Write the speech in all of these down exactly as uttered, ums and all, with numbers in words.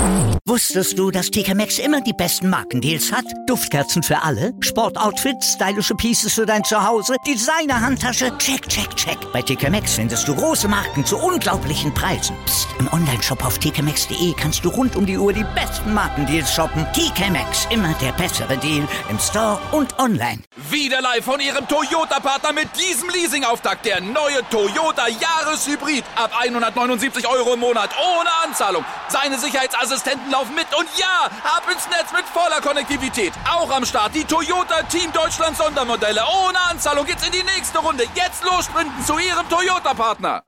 Wusstest du, dass T K Maxx immer die besten Markendeals hat? Duftkerzen für alle, Sportoutfits, stylische Pieces für dein Zuhause, Designer-Handtasche, check, check, check. Bei T K Maxx findest du große Marken zu unglaublichen Preisen. Psst. Im Onlineshop auf t k maxx punkt d e kannst du rund um die Uhr die besten Markendeals shoppen. T K Maxx, immer der bessere Deal im Store und online. Wieder live von Ihrem Toyota-Partner mit diesem Leasing-Auftakt. Der neue Toyota Jahreshybrid. Ab hundertneunundsiebzig Euro im Monat ohne Anzahlung. Seine Sicherheitsassistenten laufen mit und ja, ab ins Netz mit voller Konnektivität. Auch am Start die Toyota Team Deutschland Sondermodelle. Ohne Anzahlung geht's in die nächste Runde. Jetzt los sprinten zu Ihrem Toyota-Partner.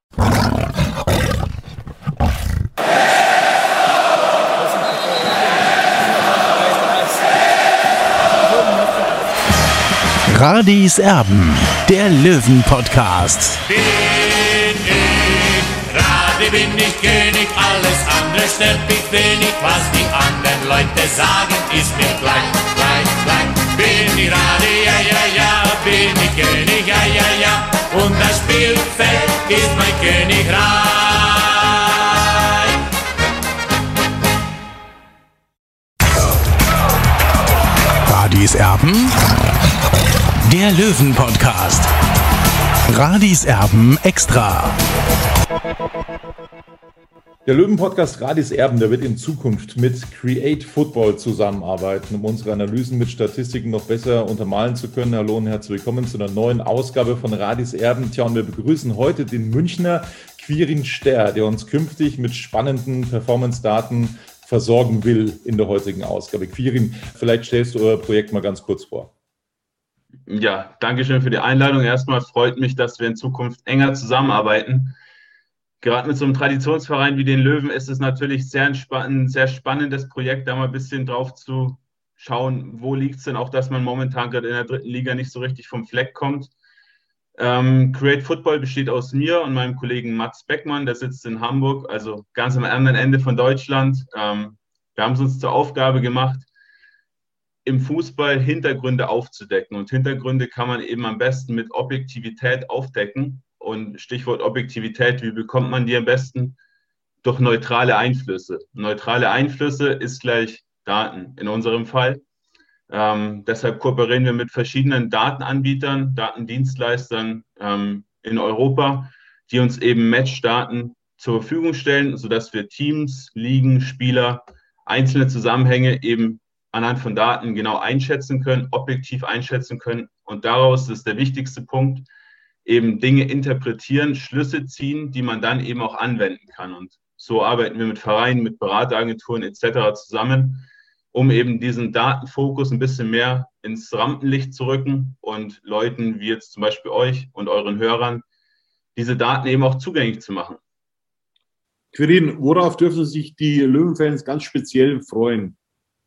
Radis Erben, der Löwen-Podcast. Bin ich, Radi bin ich König, alles andere stört mich wenig. Was die anderen Leute sagen, ist mir gleich, gleich, gleich. Bin ich Radi, ja, ja, ja, bin ich König, ja, ja, ja. Und das Spielfeld ist mein Königreich. Radis Erben, der Löwen-Podcast. Radis Erben extra. Der Löwen-Podcast Radis Erben, der wird in Zukunft mit Create Football zusammenarbeiten, um unsere Analysen mit Statistiken noch besser untermalen zu können. Hallo und herzlich willkommen zu einer neuen Ausgabe von Radis Erben. Tja, und wir begrüßen heute den Münchner Quirin Sterr, der uns künftig mit spannenden Performance-Daten versorgen will in der heutigen Ausgabe. Quirin, vielleicht stellst du euer Projekt mal ganz kurz vor. Ja, danke schön für die Einladung. Erstmal freut mich, dass wir in Zukunft enger zusammenarbeiten. Gerade mit so einem Traditionsverein wie den Löwen ist es natürlich sehr ein sehr spannendes Projekt, da mal ein bisschen drauf zu schauen, wo liegt es denn auch, dass man momentan gerade in der dritten Liga nicht so richtig vom Fleck kommt. Ähm, Create Football besteht aus mir und meinem Kollegen Mats Beckmann, der sitzt in Hamburg, also ganz am anderen Ende von Deutschland. Ähm, wir haben es uns zur Aufgabe gemacht, im Fußball Hintergründe aufzudecken. Und Hintergründe kann man eben am besten mit Objektivität aufdecken. Und Stichwort Objektivität, wie bekommt man die am besten? Durch neutrale Einflüsse. Neutrale Einflüsse ist gleich Daten in unserem Fall. Ähm, deshalb kooperieren wir mit verschiedenen Datenanbietern, Datendienstleistern ähm, in Europa, die uns eben Matchdaten zur Verfügung stellen, sodass wir Teams, Ligen, Spieler, einzelne Zusammenhänge eben anhand von Daten genau einschätzen können, objektiv einschätzen können und daraus, das ist der wichtigste Punkt, eben Dinge interpretieren, Schlüsse ziehen, die man dann eben auch anwenden kann. Und so arbeiten wir mit Vereinen, mit Berateragenturen et cetera zusammen, um eben diesen Datenfokus ein bisschen mehr ins Rampenlicht zu rücken und Leuten wie jetzt zum Beispiel euch und euren Hörern diese Daten eben auch zugänglich zu machen. Quirin, worauf dürfen sich die Löwenfans ganz speziell freuen?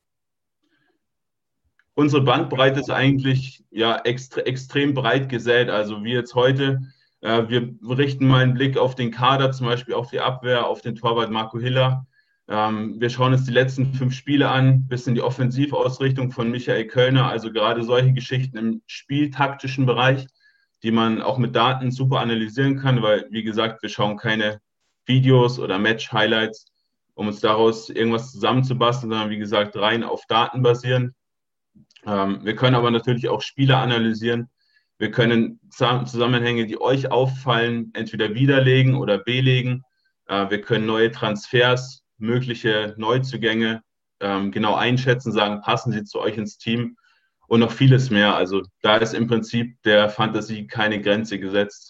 Unsere Bandbreite ist eigentlich ja extre, extrem breit gesät. Also wie jetzt heute, äh, wir richten mal einen Blick auf den Kader, zum Beispiel auf die Abwehr, auf den Torwart Marco Hiller. Ähm, wir schauen uns die letzten fünf Spiele an, bis in die Offensivausrichtung von Michael Kölner. Also gerade solche Geschichten im spieltaktischen Bereich, die man auch mit Daten super analysieren kann, weil, wie gesagt, wir schauen keine Videos oder Match-Highlights, um uns daraus irgendwas zusammenzubasteln, sondern wie gesagt rein auf Daten basieren. Ähm, wir können aber natürlich auch Spieler analysieren. Wir können Zusammenhänge, die euch auffallen, entweder widerlegen oder belegen. Äh, wir können neue Transfers, mögliche Neuzugänge ähm, genau einschätzen, sagen, passen sie zu euch ins Team und noch vieles mehr. Also da ist im Prinzip der Fantasie keine Grenze gesetzt.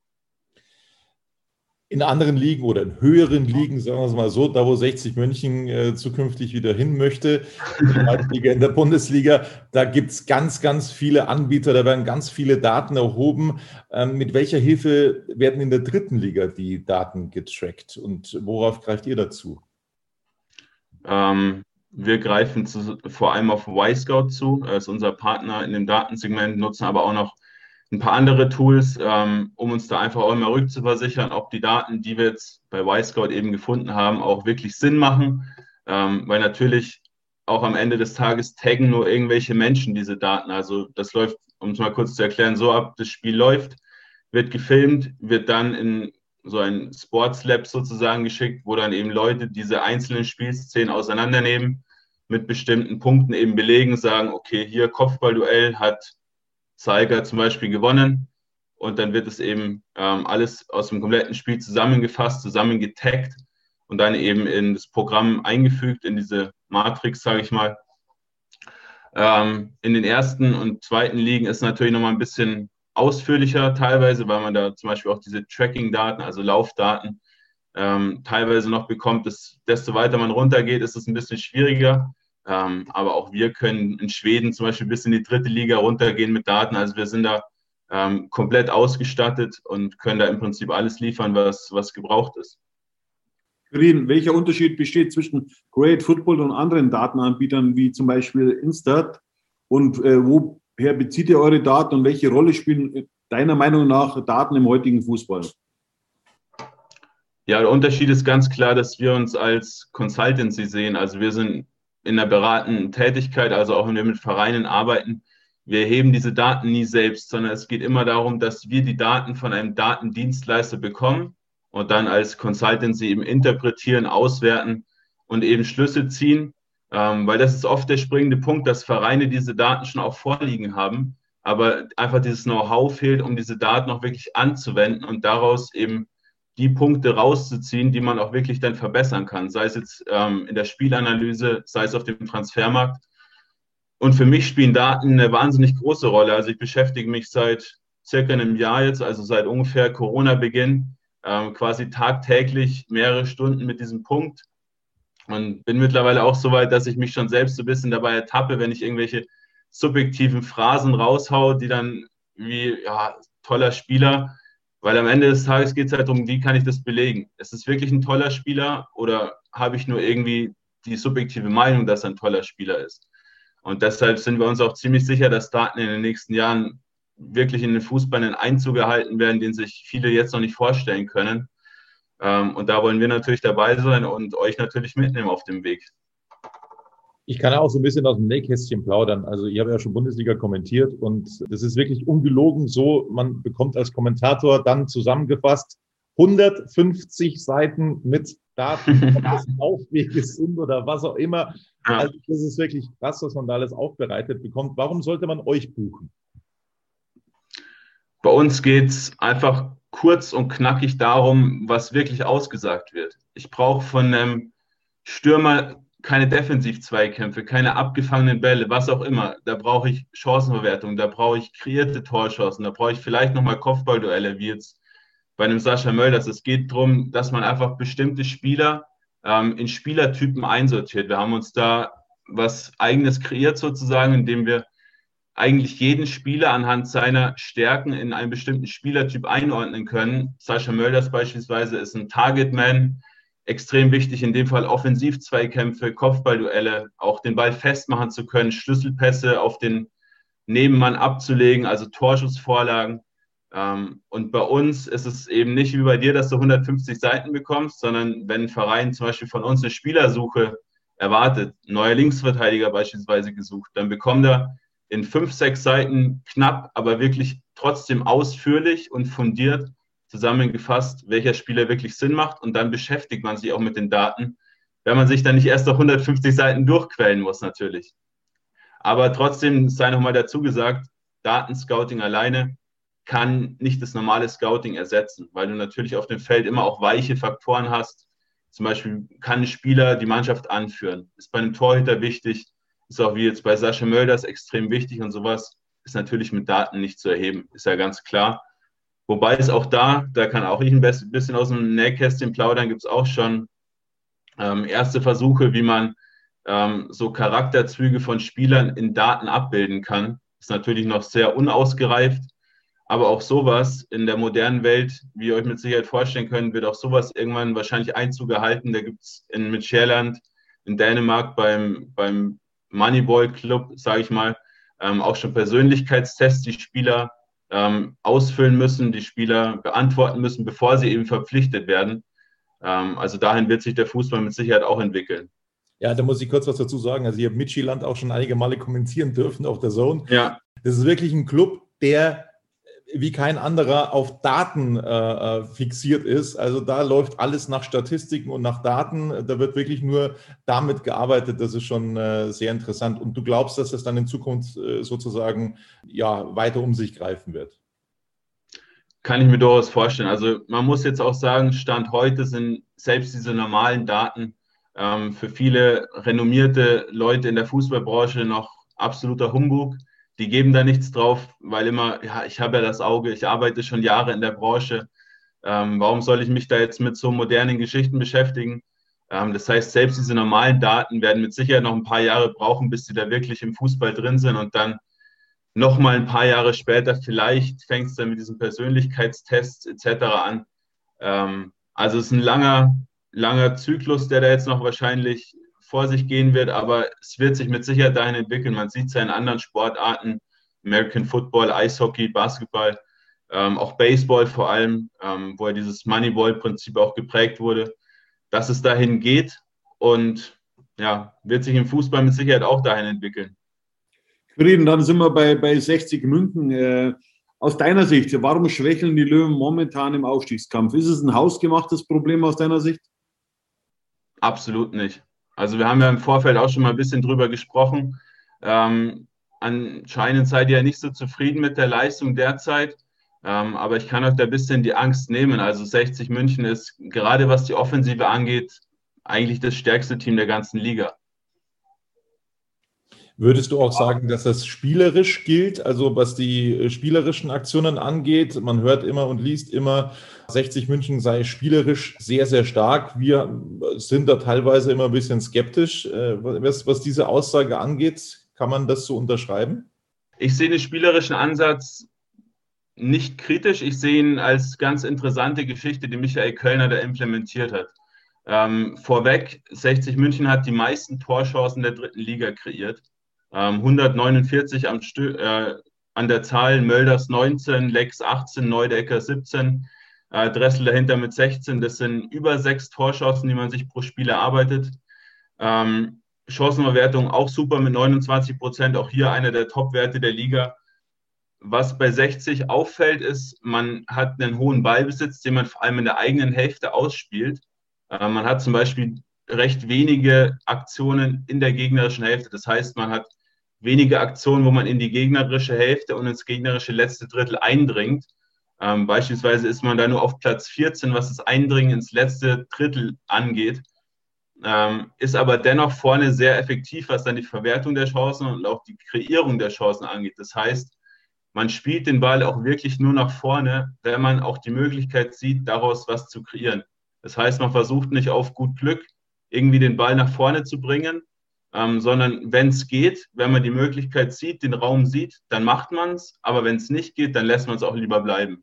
In anderen Ligen oder in höheren Ligen, sagen wir es mal so, da wo sechzig München äh, zukünftig wieder hin möchte, in der Bundesliga, da gibt es ganz, ganz viele Anbieter, da werden ganz viele Daten erhoben. Ähm, mit welcher Hilfe werden in der dritten Liga die Daten getrackt und worauf greift ihr dazu? Ähm, wir greifen zu, vor allem auf Y-Scout zu, das ist unser Partner in dem Datensegment, nutzen aber auch noch ein paar andere Tools, ähm, um uns da einfach auch immer rückzuversichern, ob die Daten, die wir jetzt bei Y-Scout eben gefunden haben, auch wirklich Sinn machen. Ähm, weil natürlich auch am Ende des Tages taggen nur irgendwelche Menschen diese Daten. Also das läuft, um es mal kurz zu erklären, so ab, das Spiel läuft, wird gefilmt, wird dann in so ein Sports Lab sozusagen geschickt, wo dann eben Leute diese einzelnen Spielszenen auseinandernehmen, mit bestimmten Punkten eben belegen, sagen, okay, hier Kopfballduell hat Zeiger zum Beispiel gewonnen, und dann wird es eben ähm, alles aus dem kompletten Spiel zusammengefasst, zusammengetaggt und dann eben in das Programm eingefügt, in diese Matrix, sage ich mal. Ähm, in den ersten und zweiten Ligen ist natürlich nochmal ein bisschen ausführlicher teilweise, weil man da zum Beispiel auch diese Tracking-Daten, also Laufdaten, ähm, teilweise noch bekommt. Das, desto weiter man runtergeht, ist es ein bisschen schwieriger. Ähm, aber auch wir können in Schweden zum Beispiel bis in die dritte Liga runtergehen mit Daten. Also wir sind da ähm, komplett ausgestattet und können da im Prinzip alles liefern, was, was gebraucht ist. Quirin, welcher Unterschied besteht zwischen Create Football und anderen Datenanbietern wie zum Beispiel Instat? Und äh, woher bezieht ihr eure Daten und welche Rolle spielen deiner Meinung nach Daten im heutigen Fußball? Ja, der Unterschied ist ganz klar, dass wir uns als Consultancy sehen. Also wir sind in der beratenden Tätigkeit, also auch wenn wir mit Vereinen arbeiten. Wir erheben diese Daten nie selbst, sondern es geht immer darum, dass wir die Daten von einem Datendienstleister bekommen und dann als Consultancy eben interpretieren, auswerten und eben Schlüsse ziehen, ähm, weil das ist oft der springende Punkt, dass Vereine diese Daten schon auch vorliegen haben, aber einfach dieses Know-how fehlt, um diese Daten auch wirklich anzuwenden und daraus eben die Punkte rauszuziehen, die man auch wirklich dann verbessern kann, sei es jetzt ähm, in der Spielanalyse, sei es auf dem Transfermarkt. Und für mich spielen Daten eine wahnsinnig große Rolle. Also ich beschäftige mich seit circa einem Jahr jetzt, also seit ungefähr Corona-Beginn, ähm, quasi tagtäglich mehrere Stunden mit diesem Punkt und bin mittlerweile auch so weit, dass ich mich schon selbst so ein bisschen dabei ertappe, wenn ich irgendwelche subjektiven Phrasen raushaue, die dann wie, ja, toller Spieler, weil am Ende des Tages geht es halt darum, wie kann ich das belegen? Ist es wirklich ein toller Spieler oder habe ich nur irgendwie die subjektive Meinung, dass er ein toller Spieler ist? Und deshalb sind wir uns auch ziemlich sicher, dass Daten in den nächsten Jahren wirklich in den Fußball einen Einzug erhalten werden, den sich viele jetzt noch nicht vorstellen können. Und da wollen wir natürlich dabei sein und euch natürlich mitnehmen auf dem Weg. Ich kann auch so ein bisschen aus dem Nähkästchen plaudern. Also ich habe ja schon Bundesliga kommentiert und das ist wirklich ungelogen so, man bekommt als Kommentator dann zusammengefasst hundertfünfzig Seiten mit Daten, ob das Laufwege sind oder was auch immer. Ja. Also das ist wirklich krass, was man da alles aufbereitet bekommt. Warum sollte man euch buchen? Bei uns geht es einfach kurz und knackig darum, was wirklich ausgesagt wird. Ich brauche von einem Stürmer keine Defensiv-Zweikämpfe, keine abgefangenen Bälle, was auch immer. Da brauche ich Chancenverwertung, da brauche ich kreierte Torchancen, da brauche ich vielleicht nochmal Kopfballduelle, wie jetzt bei einem Sascha Mölders. Es geht darum, dass man einfach bestimmte Spieler ähm, in Spielertypen einsortiert. Wir haben uns da was Eigenes kreiert sozusagen, indem wir eigentlich jeden Spieler anhand seiner Stärken in einen bestimmten Spielertyp einordnen können. Sascha Mölders beispielsweise ist ein Targetman, extrem wichtig, in dem Fall Offensiv-Zweikämpfe, Kopfballduelle, auch den Ball festmachen zu können, Schlüsselpässe auf den Nebenmann abzulegen, also Torschussvorlagen. Und bei uns ist es eben nicht wie bei dir, dass du hundertfünfzig Seiten bekommst, sondern wenn ein Verein zum Beispiel von uns eine Spielersuche erwartet, ein neuer Linksverteidiger beispielsweise gesucht, dann bekommt er in fünf, sechs Seiten knapp, aber wirklich trotzdem ausführlich und fundiert zusammengefasst, welcher Spieler wirklich Sinn macht, und dann beschäftigt man sich auch mit den Daten, wenn man sich dann nicht erst auf hundertfünfzig Seiten durchquellen muss natürlich. Aber trotzdem sei nochmal dazu gesagt, Datenscouting alleine kann nicht das normale Scouting ersetzen, weil du natürlich auf dem Feld immer auch weiche Faktoren hast. Zum Beispiel kann ein Spieler die Mannschaft anführen, ist bei einem Torhüter wichtig, ist auch wie jetzt bei Sascha Mölders extrem wichtig, und sowas ist natürlich mit Daten nicht zu erheben, ist ja ganz klar. Wobei es auch da, da kann auch ich ein bisschen aus dem Nähkästchen plaudern, gibt es auch schon ähm, erste Versuche, wie man ähm, so Charakterzüge von Spielern in Daten abbilden kann. Ist natürlich noch sehr unausgereift, aber auch sowas in der modernen Welt, wie ihr euch mit Sicherheit vorstellen könnt, wird auch sowas irgendwann wahrscheinlich Einzug erhalten. Da gibt es in Midtjylland, in Dänemark beim, beim Moneyball Club, sage ich mal, ähm, auch schon Persönlichkeitstests, die Spieler ähm, ausfüllen müssen, die Spieler beantworten müssen, bevor sie eben verpflichtet werden. Ähm, also dahin wird sich der Fußball mit Sicherheit auch entwickeln. Ja, da muss ich kurz was dazu sagen. Also ich habe Midtjylland auch schon einige Male kommentieren dürfen auf der Zone. Ja. Das ist wirklich ein Club, der wie kein anderer auf Daten äh, fixiert ist. Also da läuft alles nach Statistiken und nach Daten. Da wird wirklich nur damit gearbeitet. Das ist schon äh, sehr interessant. Und du glaubst, dass das dann in Zukunft äh, sozusagen ja, weiter um sich greifen wird? Kann ich mir durchaus vorstellen. Also man muss jetzt auch sagen, Stand heute sind selbst diese normalen Daten ähm, für viele renommierte Leute in der Fußballbranche noch absoluter Humbug. Die geben da nichts drauf, weil immer, ja, ich habe ja das Auge, ich arbeite schon Jahre in der Branche. Ähm, warum soll ich mich da jetzt mit so modernen Geschichten beschäftigen? Ähm, das heißt, selbst diese normalen Daten werden mit Sicherheit noch ein paar Jahre brauchen, bis sie da wirklich im Fußball drin sind und dann noch mal ein paar Jahre später, vielleicht fängt es dann mit diesen Persönlichkeitstests et cetera an. Ähm, also es ist ein langer, langer Zyklus, der da jetzt noch wahrscheinlich vor sich gehen wird, aber es wird sich mit Sicherheit dahin entwickeln. Man sieht es ja in anderen Sportarten, American Football, Eishockey, Basketball, ähm, auch Baseball vor allem, ähm, wo ja dieses Moneyball-Prinzip auch geprägt wurde, dass es dahin geht und ja, wird sich im Fußball mit Sicherheit auch dahin entwickeln. Frieden, dann sind wir bei, bei sechzig München. Äh, aus deiner Sicht, warum schwächeln die Löwen momentan im Aufstiegskampf? Ist es ein hausgemachtes Problem aus deiner Sicht? Absolut nicht. Also wir haben ja im Vorfeld auch schon mal ein bisschen drüber gesprochen. Ähm, anscheinend seid ihr ja nicht so zufrieden mit der Leistung derzeit. Ähm, aber ich kann euch da ein bisschen die Angst nehmen. Also sechzig München ist, gerade was die Offensive angeht, eigentlich das stärkste Team der ganzen Liga. Würdest du auch sagen, dass das spielerisch gilt, also was die spielerischen Aktionen angeht? Man hört immer und liest immer, sechzig München sei spielerisch sehr, sehr stark. Wir sind da teilweise immer ein bisschen skeptisch. Was, was diese Aussage angeht, kann man das so unterschreiben? Ich sehe den spielerischen Ansatz nicht kritisch. Ich sehe ihn als ganz interessante Geschichte, die Michael Kölner da implementiert hat. Ähm, vorweg, sechzig München hat die meisten Torchancen der dritten Liga kreiert. hundertneunundvierzig am Stö- äh, an der Zahl, Mölders neunzehn, Lex achtzehn, Neudecker siebzehn, äh, Dressel dahinter mit sechzehn. Das sind über sechs Torchancen, die man sich pro Spiel erarbeitet. Ähm, Chancenverwertung auch super mit neunundzwanzig Prozent, auch hier einer der Top-Werte der Liga. Was bei sechzig auffällt, ist, man hat einen hohen Ballbesitz, den man vor allem in der eigenen Hälfte ausspielt. Äh, man hat zum Beispiel recht wenige Aktionen in der gegnerischen Hälfte. Das heißt, man hat wenige Aktionen, wo man in die gegnerische Hälfte und ins gegnerische letzte Drittel eindringt. Ähm, beispielsweise ist man da nur auf Platz vierzehn, was das Eindringen ins letzte Drittel angeht, ähm, ist aber dennoch vorne sehr effektiv, was dann die Verwertung der Chancen und auch die Kreierung der Chancen angeht. Das heißt, man spielt den Ball auch wirklich nur nach vorne, wenn man auch die Möglichkeit sieht, daraus was zu kreieren. Das heißt, man versucht nicht auf gut Glück irgendwie den Ball nach vorne zu bringen, ähm, sondern wenn es geht, wenn man die Möglichkeit sieht, den Raum sieht, dann macht man es, aber wenn es nicht geht, dann lässt man es auch lieber bleiben.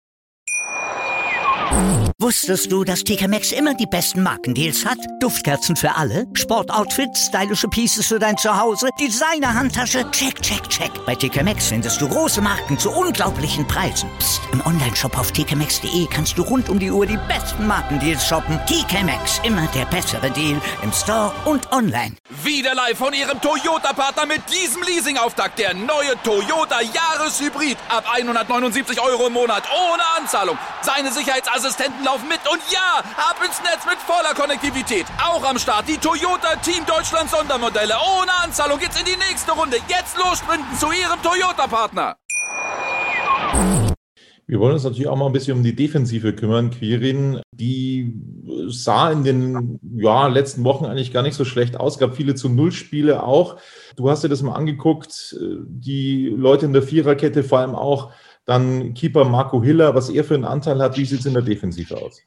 Wusstest du, dass T K Maxx immer die besten Markendeals hat? Duftkerzen für alle, Sportoutfits, stylische Pieces für dein Zuhause, Designer-Handtasche, check, check, check. Bei T K Maxx findest du große Marken zu unglaublichen Preisen. Psst. Im Onlineshop auf t k maxx punkt de kannst du rund um die Uhr die besten Markendeals shoppen. T K Maxx, immer der bessere Deal im Store und online. Wieder live von ihrem Toyota-Partner mit diesem Leasing-Auftakt. Der neue Toyota Jahreshybrid. Ab hundertneunundsiebzig Euro im Monat ohne Anzahlung. Seine Sicherheitsassistenten laufen mit und ja, ab ins Netz mit voller Konnektivität. Auch am Start die Toyota Team Deutschland Sondermodelle. Ohne Anzahlung geht's in die nächste Runde. Jetzt los sprinten zu ihrem Toyota-Partner. Wir wollen uns natürlich auch mal ein bisschen um die Defensive kümmern, Quirin. Die sah in den ja, letzten Wochen eigentlich gar nicht so schlecht aus. Gab viele zu Null-Spiele auch. Du hast dir das mal angeguckt. Die Leute in der Viererkette, vor allem auch dann Keeper Marco Hiller, was er für einen Anteil hat. Wie sieht es in der Defensive aus?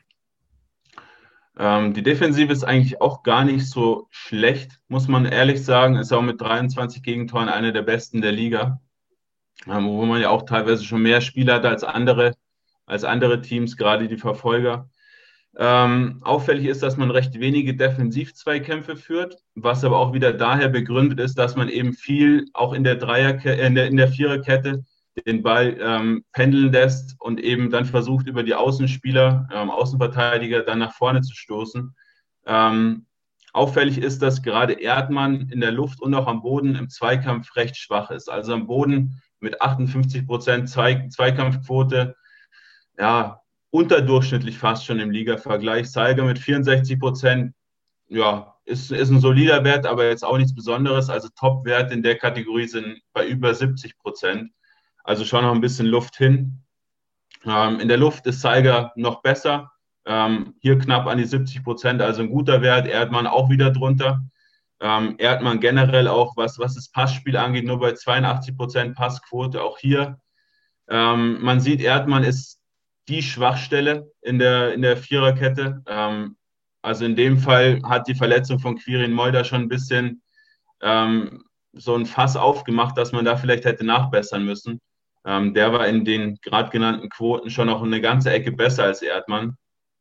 Ähm, die Defensive ist eigentlich auch gar nicht so schlecht, muss man ehrlich sagen. Ist auch mit dreiundzwanzig Gegentoren eine der besten der Liga. Wo man ja auch teilweise schon mehr Spieler hat als andere, als andere Teams, gerade die Verfolger. Ähm, auffällig ist, dass man recht wenige Defensiv-Zweikämpfe führt, was aber auch wieder daher begründet ist, dass man eben viel auch in der Dreierkette, in der, in der Viererkette den Ball ähm, pendeln lässt und eben dann versucht, über die Außenspieler, ähm, Außenverteidiger dann nach vorne zu stoßen. Ähm, auffällig ist, dass gerade Erdmann in der Luft und auch am Boden im Zweikampf recht schwach ist. Also am Boden mit achtundfünfzig Prozent Zweikampfquote, ja, unterdurchschnittlich fast schon im Liga-Vergleich. Saiger mit vierundsechzig Prozent, ja, ist, ist ein solider Wert, aber jetzt auch nichts Besonderes. Also Top-Werte in der Kategorie sind bei über siebzig Prozent. Also schon noch ein bisschen Luft hin. Ähm, in der Luft ist Saiger noch besser. Ähm, hier knapp an die siebzig Prozent, also ein guter Wert. Erdmann auch wieder drunter. Ähm, Erdmann generell auch, was, was das Passspiel angeht, nur bei zweiundachtzig Prozent Passquote. Auch hier. Ähm, man sieht, Erdmann ist die Schwachstelle in der, in der Viererkette. Ähm, also in dem Fall hat die Verletzung von Quirin Moida schon ein bisschen ähm, so ein Fass aufgemacht, dass man da vielleicht hätte nachbessern müssen. Ähm, der war in den gerade genannten Quoten schon noch eine ganze Ecke besser als Erdmann.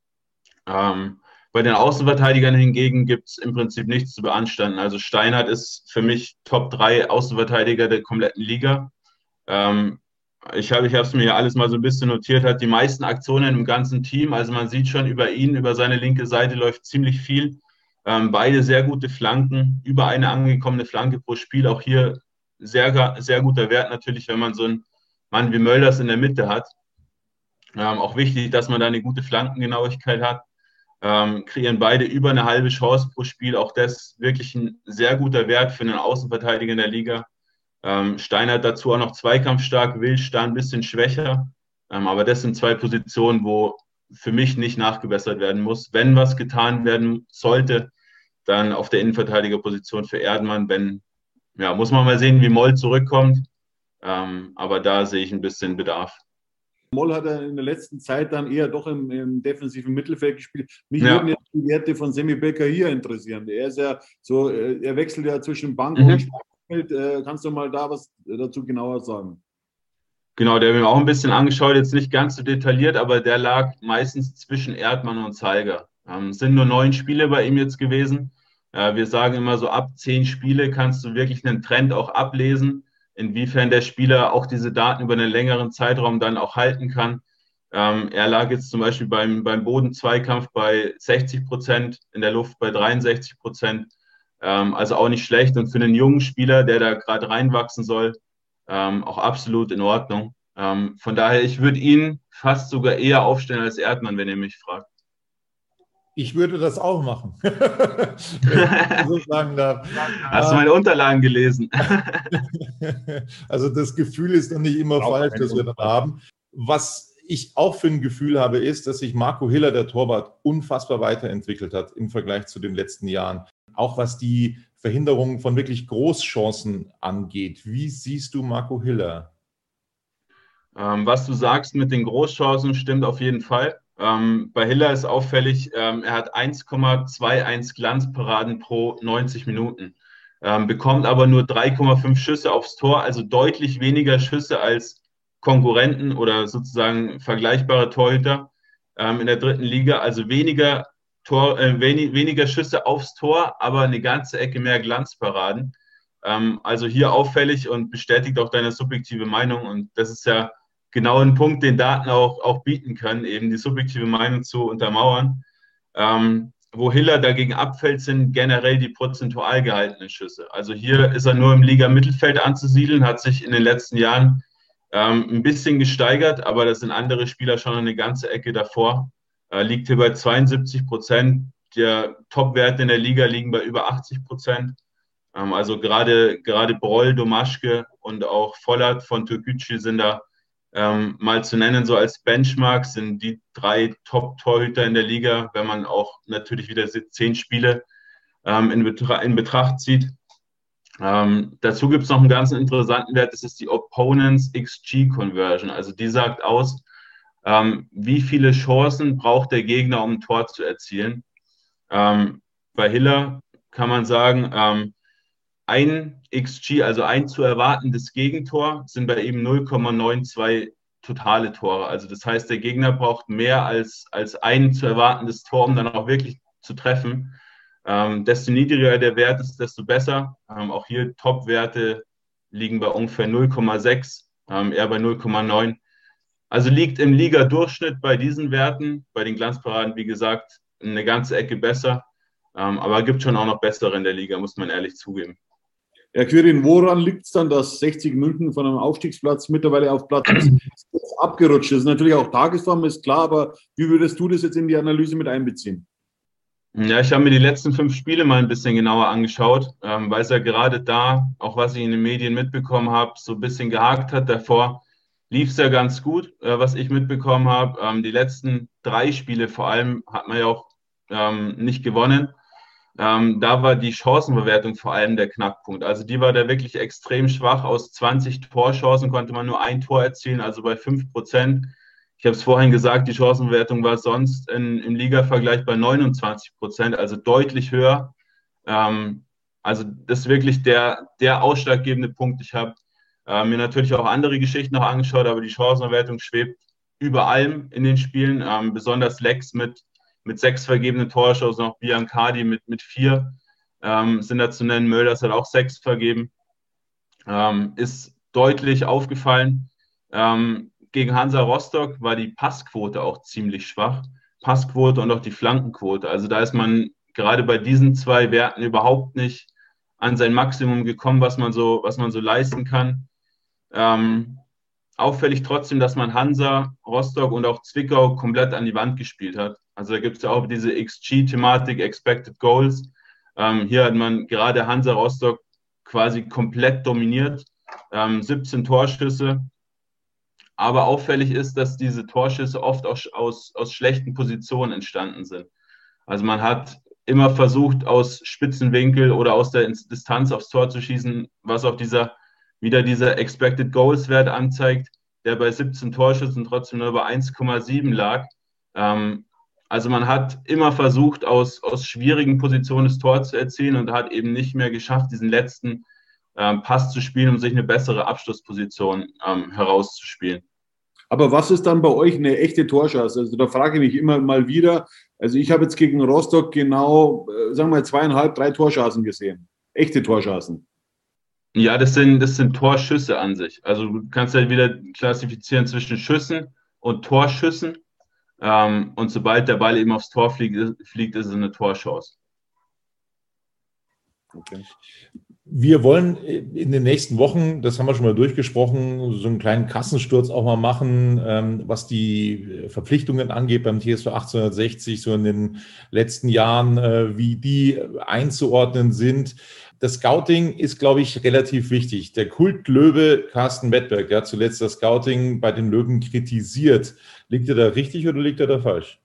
Ähm, bei den Außenverteidigern hingegen gibt es im Prinzip nichts zu beanstanden. Also Steinhardt ist für mich Top drei Außenverteidiger der kompletten Liga. Ähm, ich habe ich es mir ja alles mal so ein bisschen notiert, hat die meisten Aktionen im ganzen Team. Also man sieht schon, über ihn, über seine linke Seite läuft ziemlich viel. Ähm, beide sehr gute Flanken, über eine angekommene Flanke pro Spiel. Auch hier sehr, sehr guter Wert natürlich, wenn man so einen Mann wie Mölders in der Mitte hat. Ähm, auch wichtig, dass man da eine gute Flankengenauigkeit hat. Ähm, kreieren beide über eine halbe Chance pro Spiel. Auch das wirklich ein sehr guter Wert für einen Außenverteidiger in der Liga. Ähm, Steinhardt dazu auch noch zweikampfstark, Wilsch da ein bisschen schwächer. Ähm, aber das sind zwei Positionen, wo für mich nicht nachgebessert werden muss. Wenn was getan werden sollte, dann auf der Innenverteidigerposition für Erdmann. Wenn, ja, muss man mal sehen, wie Moll zurückkommt. Ähm, aber da sehe ich ein bisschen Bedarf. Moll hat er in der letzten Zeit dann eher doch im, im defensiven Mittelfeld gespielt. Mich Ja. würden jetzt die Werte von Semi Becker hier interessieren. Er ist ja so, er wechselt ja zwischen Bank Mhm. und Spielfeld. Kannst du mal da was dazu genauer sagen? Genau, der habe ich mir auch ein bisschen angeschaut, jetzt nicht ganz so detailliert, aber der lag meistens zwischen Erdmann und Saiger. Ähm, es sind nur neun Spiele bei ihm jetzt gewesen. Äh, wir sagen immer so, ab zehn Spiele kannst du wirklich einen Trend auch ablesen, inwiefern der Spieler auch diese Daten über einen längeren Zeitraum dann auch halten kann. Ähm, er lag jetzt zum Beispiel beim, beim Bodenzweikampf bei sechzig Prozent, in der Luft bei dreiundsechzig Prozent. Ähm, also auch nicht schlecht. Und für einen jungen Spieler, der da gerade reinwachsen soll, ähm, auch absolut in Ordnung. Ähm, von daher, ich würde ihn fast sogar eher aufstellen als Erdmann, wenn ihr mich fragt. Ich würde das auch machen, wenn ich so sagen darf. Hast du meine Unterlagen gelesen? Also das Gefühl ist dann nicht immer Auch falsch, ein das wir dann haben. Was ich auch für ein Gefühl habe, ist, dass sich Marco Hiller, der Torwart, unfassbar weiterentwickelt hat im Vergleich zu den letzten Jahren. Auch was die Verhinderung von wirklich Großchancen angeht. Wie siehst du Marco Hiller? Ähm, was du sagst mit den Großchancen, stimmt auf jeden Fall. Ähm, bei Hiller ist auffällig, ähm, er hat eins Komma einundzwanzig Glanzparaden pro neunzig Minuten, ähm, bekommt aber nur drei Komma fünf Schüsse aufs Tor, also deutlich weniger Schüsse als Konkurrenten oder sozusagen vergleichbare Torhüter ähm, in der dritten Liga, also weniger, Tor, äh, wenig, weniger Schüsse aufs Tor, aber eine ganze Ecke mehr Glanzparaden. Ähm, also hier auffällig und bestätigt auch deine subjektive Meinung, und das ist ja genau ein Punkt, den Daten auch, auch bieten können, eben die subjektive Meinung zu untermauern. Ähm, wo Hiller dagegen abfällt, sind generell die prozentual gehaltenen Schüsse. Also hier ist er nur im Liga-Mittelfeld anzusiedeln, hat sich in den letzten Jahren ähm, ein bisschen gesteigert, aber das sind andere Spieler schon eine ganze Ecke davor. Äh, liegt hier bei zweiundsiebzig Prozent. Der Top-Werte in der Liga liegen bei über achtzig Prozent. Ähm, also gerade, gerade Broll, Domaschke und auch Vollert von Türkgücü sind da Ähm, mal zu nennen, so als Benchmark sind die drei Top-Torhüter in der Liga, wenn man auch natürlich wieder zehn Spiele ähm, in, Betra in Betracht zieht. Ähm, dazu gibt es noch einen ganz interessanten Wert, das ist die Opponents X G Conversion. Also die sagt aus, ähm, wie viele Chancen braucht der Gegner, um ein Tor zu erzielen. Ähm, bei Hiller kann man sagen, ähm, ein X G, also ein zu erwartendes Gegentor, sind bei ihm null Komma zweiundneunzig totale Tore. Also das heißt, der Gegner braucht mehr als, als ein zu erwartendes Tor, um dann auch wirklich zu treffen. Ähm, desto niedriger der Wert ist, desto besser. Ähm, auch hier Top-Werte liegen bei ungefähr null Komma sechs, ähm, eher bei null Komma neun. Also liegt im Liga-Durchschnitt bei diesen Werten, bei den Glanzparaden, wie gesagt, eine ganze Ecke besser. Ähm, aber gibt schon auch noch bessere in der Liga, muss man ehrlich zugeben. Herr Quirin, woran liegt es dann, dass sechzig München von einem Aufstiegsplatz mittlerweile auf Platz abgerutscht ist? Natürlich auch Tagesform, ist klar, aber wie würdest du das jetzt in die Analyse mit einbeziehen? Ja, ich habe mir die letzten fünf Spiele mal ein bisschen genauer angeschaut, ähm, weil es ja gerade da, auch was ich in den Medien mitbekommen habe, so ein bisschen gehakt hat. Davor lief es ja ganz gut, äh, was ich mitbekommen habe. Ähm, die letzten drei Spiele vor allem hat man ja auch ähm, nicht gewonnen. Ähm, da war die Chancenbewertung vor allem der Knackpunkt. Also die war da wirklich extrem schwach. Aus zwanzig Torchancen konnte man nur ein Tor erzielen, also bei fünf Prozent. Ich habe es vorhin gesagt, die Chancenbewertung war sonst in, im Liga-Vergleich bei neunundzwanzig Prozent, also deutlich höher. Ähm, also das ist wirklich der, der ausschlaggebende Punkt. Ich habe äh, mir natürlich auch andere Geschichten noch angeschaut, aber die Chancenbewertung schwebt über allem in den Spielen. Ähm, besonders Lex mit mit sechs vergebenen Torchancen, auch Biancardi mit, mit vier ähm, sind da zu nennen. Mölders hat auch sechs vergeben. Ähm, ist deutlich aufgefallen. Ähm, gegen Hansa Rostock war die Passquote auch ziemlich schwach. Passquote und auch die Flankenquote. Also da ist man gerade bei diesen zwei Werten überhaupt nicht an sein Maximum gekommen, was man so, was man so leisten kann. Ähm, auffällig trotzdem, dass man Hansa, Rostock und auch Zwickau komplett an die Wand gespielt hat. Also da gibt es ja auch diese X G-Thematik, Expected Goals. Ähm, hier hat man gerade Hansa Rostock quasi komplett dominiert. Ähm, siebzehn Torschüsse. Aber auffällig ist, dass diese Torschüsse oft aus, aus, aus schlechten Positionen entstanden sind. Also man hat immer versucht, aus Spitzenwinkel oder aus der Distanz aufs Tor zu schießen, was auch dieser, wieder dieser Expected Goals-Wert anzeigt, der bei siebzehn Torschüssen trotzdem nur bei eins Komma sieben lag. Ähm, Also man hat immer versucht, aus, aus schwierigen Positionen das Tor zu erzielen und hat eben nicht mehr geschafft, diesen letzten ähm, Pass zu spielen, um sich eine bessere Abschlussposition ähm, herauszuspielen. Aber was ist dann bei euch eine echte Torchance? Also da frage ich mich immer mal wieder. Also ich habe jetzt gegen Rostock genau, äh, sagen wir mal, zweieinhalb, drei Torchancen gesehen. Echte Torchancen. Ja, das sind, das sind Torschüsse an sich. Also du kannst halt wieder klassifizieren zwischen Schüssen und Torschüssen. Ähm, und sobald der Ball eben aufs Tor fliegt, fliegt ist es eine Torchance. Okay. Wir wollen in den nächsten Wochen, das haben wir schon mal durchgesprochen, so einen kleinen Kassensturz auch mal machen, ähm, was die Verpflichtungen angeht beim T S V achtzehnhundertsechzig, so in den letzten Jahren, äh, wie die einzuordnen sind. Das Scouting ist, glaube ich, relativ wichtig. Der Kultlöwe Carsten Wettberg, der hat zuletzt das Scouting bei den Löwen kritisiert. Liegt er da richtig oder liegt er da falsch?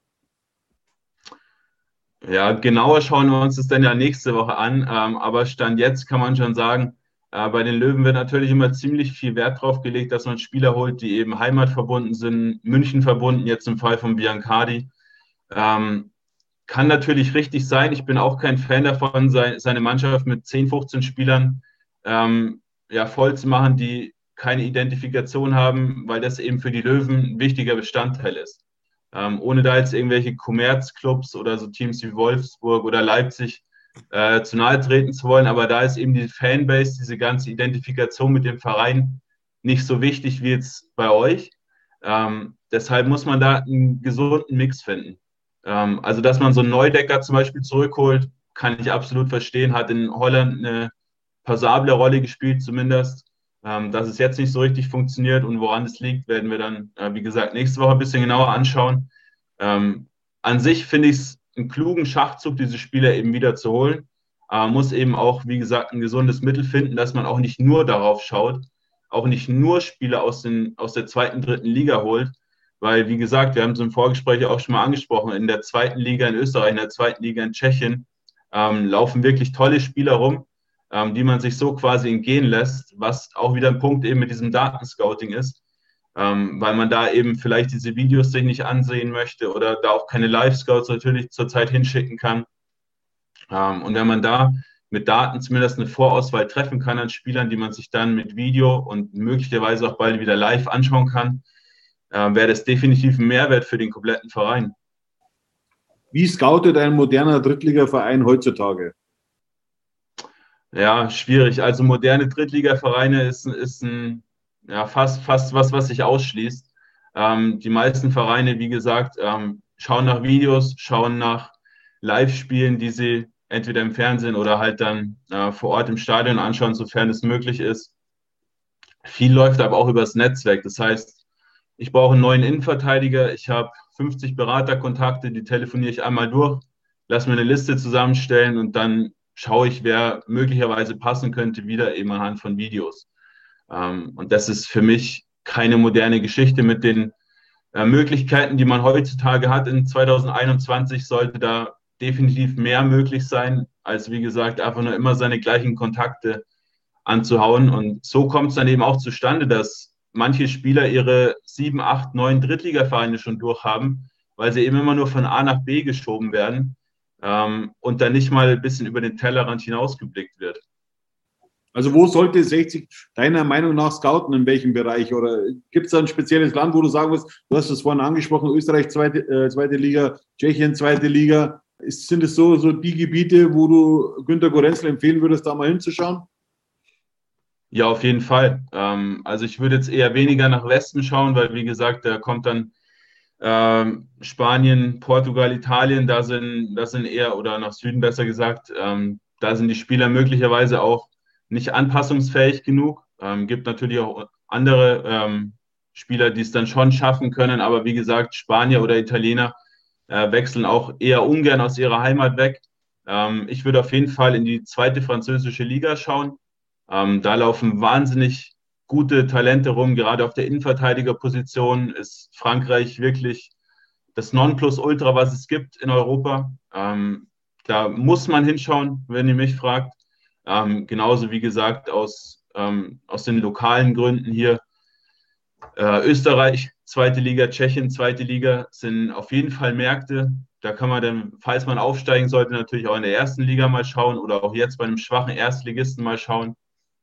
Ja, genauer schauen wir uns das dann ja nächste Woche an. Ähm, aber Stand jetzt kann man schon sagen, äh, bei den Löwen wird natürlich immer ziemlich viel Wert drauf gelegt, dass man Spieler holt, die eben heimatverbunden sind, München verbunden, jetzt im Fall von Biancardi. Ähm, kann natürlich richtig sein. Ich bin auch kein Fan davon, sei, seine Mannschaft mit zehn, fünfzehn Spielern ähm, ja, voll zu machen, die keine Identifikation haben, weil das eben für die Löwen ein wichtiger Bestandteil ist. Ähm, ohne da jetzt irgendwelche Kommerzclubs oder so Teams wie Wolfsburg oder Leipzig äh, zu nahe treten zu wollen, aber da ist eben die Fanbase, diese ganze Identifikation mit dem Verein nicht so wichtig wie jetzt bei euch. Ähm, deshalb muss man da einen gesunden Mix finden. Ähm, also, dass man so einen Neudecker zum Beispiel zurückholt, kann ich absolut verstehen, hat in Holland eine passable Rolle gespielt zumindest. Ähm, dass es jetzt nicht so richtig funktioniert und woran es liegt, werden wir dann, äh, wie gesagt, nächste Woche ein bisschen genauer anschauen. Ähm, an sich finde ich es einen klugen Schachzug, diese Spieler eben wieder zu holen. Aber man muss eben auch, wie gesagt, ein gesundes Mittel finden, dass man auch nicht nur darauf schaut, auch nicht nur Spieler aus, den, aus der zweiten, dritten Liga holt, weil, wie gesagt, wir haben es im Vorgespräch auch schon mal angesprochen, in der zweiten Liga in Österreich, in der zweiten Liga in Tschechien ähm, laufen wirklich tolle Spieler rum, die man sich so quasi entgehen lässt, was auch wieder ein Punkt eben mit diesem Datenscouting ist, ähm, weil man da eben vielleicht diese Videos sich nicht ansehen möchte oder da auch keine Live-Scouts natürlich zurzeit hinschicken kann. Ähm, und wenn man da mit Daten zumindest eine Vorauswahl treffen kann an Spielern, die man sich dann mit Video und möglicherweise auch bald wieder live anschauen kann, äh, wäre das definitiv ein Mehrwert für den kompletten Verein. Wie scoutet ein moderner Drittligaverein heutzutage? Ja, schwierig. Also moderne Drittligavereine ist, ist ein, ja, fast, fast was, was sich ausschließt. Ähm, die meisten Vereine, wie gesagt, ähm, schauen nach Videos, schauen nach Live-Spielen, die sie entweder im Fernsehen oder halt dann äh, vor Ort im Stadion anschauen, sofern es möglich ist. Viel läuft aber auch übers Netzwerk. Das heißt, ich brauche einen neuen Innenverteidiger. Ich habe fünfzig Beraterkontakte, die telefoniere ich einmal durch, lasse mir eine Liste zusammenstellen und dann schaue ich, wer möglicherweise passen könnte, wieder eben anhand von Videos. Ähm, und das ist für mich keine moderne Geschichte. Mit den äh, Möglichkeiten, die man heutzutage hat in zwanzig einundzwanzig, sollte da definitiv mehr möglich sein, als wie gesagt, einfach nur immer seine gleichen Kontakte anzuhauen. Und so kommt es dann eben auch zustande, dass manche Spieler ihre sieben, acht, neun Drittligavereine schon durchhaben, weil sie eben immer nur von A nach B geschoben werden ähm, und dann nicht mal ein bisschen über den Tellerrand hinausgeblickt wird. Also wo sollte sechzig deiner Meinung nach scouten, in welchem Bereich? Oder gibt es da ein spezielles Land, wo du sagen musst, du hast es vorhin angesprochen, Österreich zweite, äh, zweite Liga, Tschechien zweite Liga. Ist, sind es so, so die Gebiete, wo du Günter Gorenzel empfehlen würdest, da mal hinzuschauen? Ja, auf jeden Fall. Ähm, also ich würde jetzt eher weniger nach Westen schauen, weil wie gesagt, da kommt dann ähm, Spanien, Portugal, Italien, da sind, da sind eher, oder nach Süden besser gesagt, ähm, da sind die Spieler möglicherweise auch nicht anpassungsfähig genug. Ähm, gibt natürlich auch andere ähm, Spieler, die es dann schon schaffen können, aber wie gesagt, Spanier oder Italiener äh, wechseln auch eher ungern aus ihrer Heimat weg. Ähm, ich würde auf jeden Fall in die zweite französische Liga schauen. Ähm, da laufen wahnsinnig gute Talente rum, gerade auf der Innenverteidigerposition ist Frankreich wirklich das Nonplusultra, was es gibt in Europa. Ähm, da muss man hinschauen, wenn ihr mich fragt. Ähm, genauso wie gesagt aus, ähm, aus den lokalen Gründen hier. Äh, Österreich, zweite Liga, Tschechien, zweite Liga sind auf jeden Fall Märkte. Da kann man dann, falls man aufsteigen sollte, natürlich auch in der ersten Liga mal schauen oder auch jetzt bei einem schwachen Erstligisten mal schauen,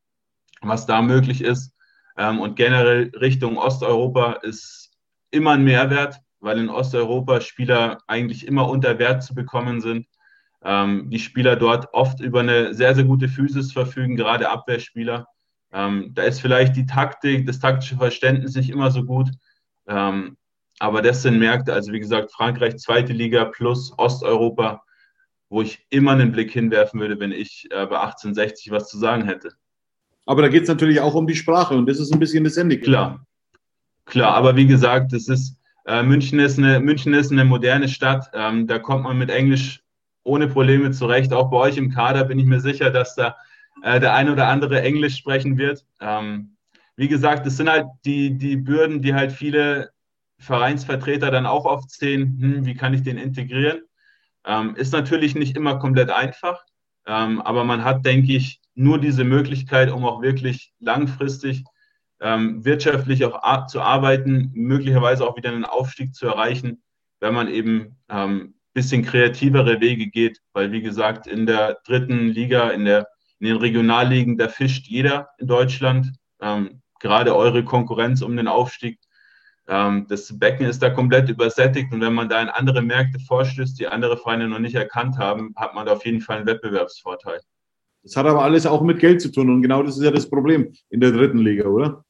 was da möglich ist. Ähm, und generell Richtung Osteuropa ist immer ein Mehrwert, weil in Osteuropa Spieler eigentlich immer unter Wert zu bekommen sind. Ähm, die Spieler dort oft über eine sehr, sehr gute Physis verfügen, gerade Abwehrspieler. Ähm, da ist vielleicht die Taktik, das taktische Verständnis nicht immer so gut. Ähm, aber das sind Märkte, also wie gesagt, Frankreich, zweite Liga plus Osteuropa, wo ich immer einen Blick hinwerfen würde, wenn ich äh, bei achtzehnhundertsechzig was zu sagen hätte. Aber da geht es natürlich auch um die Sprache und das ist ein bisschen das Handicap. Klar, klar, aber wie gesagt, das ist, äh, München ist eine, München ist eine moderne Stadt, ähm, da kommt man mit Englisch ohne Probleme zurecht. Auch bei euch im Kader bin ich mir sicher, dass da äh, der ein oder andere Englisch sprechen wird. Ähm, wie gesagt, das sind halt die, die Bürden, die halt viele Vereinsvertreter dann auch oft sehen, hm, wie kann ich den integrieren? Ähm, ist natürlich nicht immer komplett einfach, ähm, aber man hat, denke ich, nur diese Möglichkeit, um auch wirklich langfristig ähm, wirtschaftlich auch ar- zu arbeiten, möglicherweise auch wieder einen Aufstieg zu erreichen, wenn man eben ähm, bisschen kreativere Wege geht, weil wie gesagt, in der dritten Liga, in, der, in den Regionalligen, da fischt jeder in Deutschland, ähm, gerade eure Konkurrenz um den Aufstieg. Ähm, das Becken ist da komplett übersättigt und wenn man da in andere Märkte vorstößt, die andere Vereine noch nicht erkannt haben, hat man da auf jeden Fall einen Wettbewerbsvorteil. Das hat aber alles auch mit Geld zu tun und genau das ist ja das Problem in der dritten Liga, oder?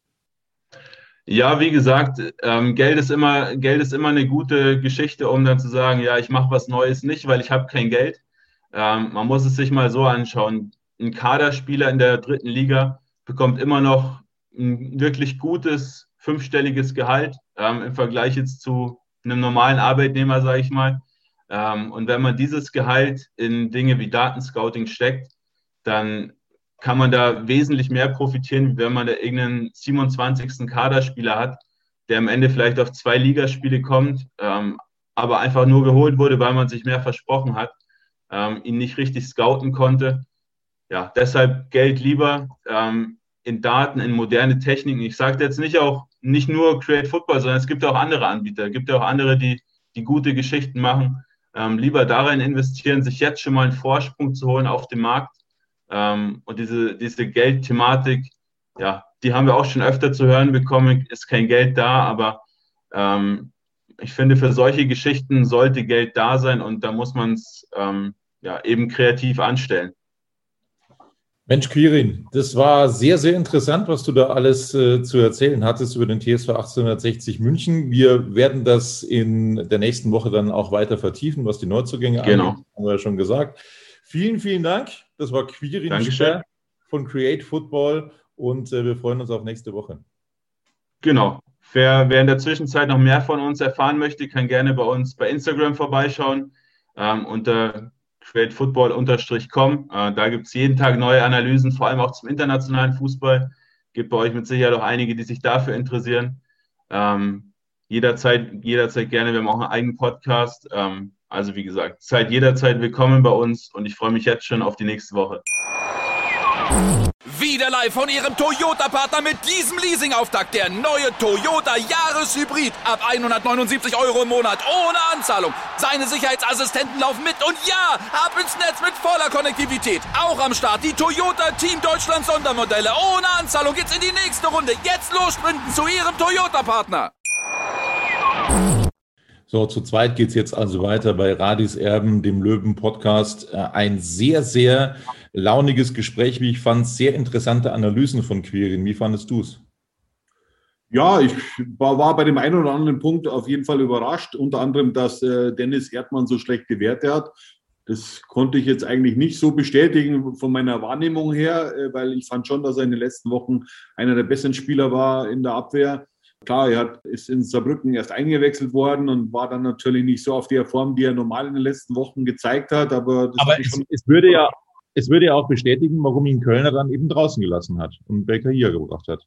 Ja, wie gesagt, ähm, Geld ist immer, Geld ist immer eine gute Geschichte, um dann zu sagen, ja, ich mache was Neues nicht, weil ich habe kein Geld. Ähm, man muss es sich mal so anschauen. Ein Kaderspieler in der dritten Liga bekommt immer noch ein wirklich gutes, fünfstelliges Gehalt ähm, im Vergleich jetzt zu einem normalen Arbeitnehmer, sage ich mal. Ähm, und wenn man dieses Gehalt in Dinge wie Datenscouting steckt, dann kann man da wesentlich mehr profitieren, wenn man da irgendeinen siebenundzwanzigsten Kaderspieler hat, der am Ende vielleicht auf zwei Ligaspiele kommt, ähm, aber einfach nur geholt wurde, weil man sich mehr versprochen hat, ähm, ihn nicht richtig scouten konnte. Ja, deshalb Geld lieber ähm, in Daten, in moderne Techniken. Ich sage jetzt nicht auch nicht nur Create Football, sondern es gibt auch andere Anbieter, es gibt auch andere, die, die gute Geschichten machen. Ähm, lieber darin investieren, sich jetzt schon mal einen Vorsprung zu holen auf dem Markt. Ähm, und diese, diese Geldthematik, ja, die haben wir auch schon öfter zu hören bekommen, ist kein Geld da, aber ähm, ich finde, für solche Geschichten sollte Geld da sein und da muss man es ähm, ja, eben kreativ anstellen. Mensch, Quirin, das war sehr, sehr interessant, was du da alles äh, zu erzählen hattest über den T S V achtzehnhundertsechzig München. Wir werden das in der nächsten Woche dann auch weiter vertiefen, was die Neuzugänge genau. angeht, haben wir ja schon gesagt. Vielen, vielen Dank. Das war Quirin Sperr von Create Football und äh, wir freuen uns auf nächste Woche. Genau. Wer, wer in der Zwischenzeit noch mehr von uns erfahren möchte, kann gerne bei uns bei Instagram vorbeischauen ähm, unter create football Bindestrich com. Äh, da gibt es jeden Tag neue Analysen, vor allem auch zum internationalen Fußball. Gibt bei euch mit Sicherheit auch einige, die sich dafür interessieren. Ähm, jederzeit, jederzeit gerne. Wir haben auch einen eigenen Podcast. Ähm, also wie gesagt, seid jederzeit willkommen bei uns und ich freue mich jetzt schon auf die nächste Woche. Wieder live von Ihrem Toyota-Partner mit diesem Leasing-Auftakt. Der neue Toyota Jahreshybrid. Ab hundertneunundsiebzig Euro im Monat. Ohne Anzahlung. Seine Sicherheitsassistenten laufen mit. Und ja, ab ins Netz mit voller Konnektivität. Auch am Start die Toyota Team Deutschland Sondermodelle. Ohne Anzahlung geht's in die nächste Runde. Jetzt los sprinten zu Ihrem Toyota-Partner. So, zu zweit geht es jetzt also weiter bei Radis Erben, dem Löwen-Podcast. Ein sehr, sehr launiges Gespräch, wie ich fand, sehr interessante Analysen von Quirin. Wie fandest du es? Ja, ich war, war bei dem einen oder anderen Punkt auf jeden Fall überrascht. Unter anderem, dass äh, Dennis Erdmann so schlecht gewertet hat. Das konnte ich jetzt eigentlich nicht so bestätigen von meiner Wahrnehmung her, äh, weil ich fand schon, dass er in den letzten Wochen einer der besten Spieler war in der Abwehr. Klar, er hat, ist in Saarbrücken erst eingewechselt worden und war dann natürlich nicht so auf der Form, die er normal in den letzten Wochen gezeigt hat. Aber, das aber es, es, würde ja, es würde ja auch bestätigen, warum ihn Kölner dann eben draußen gelassen hat und Baker hier gebracht hat.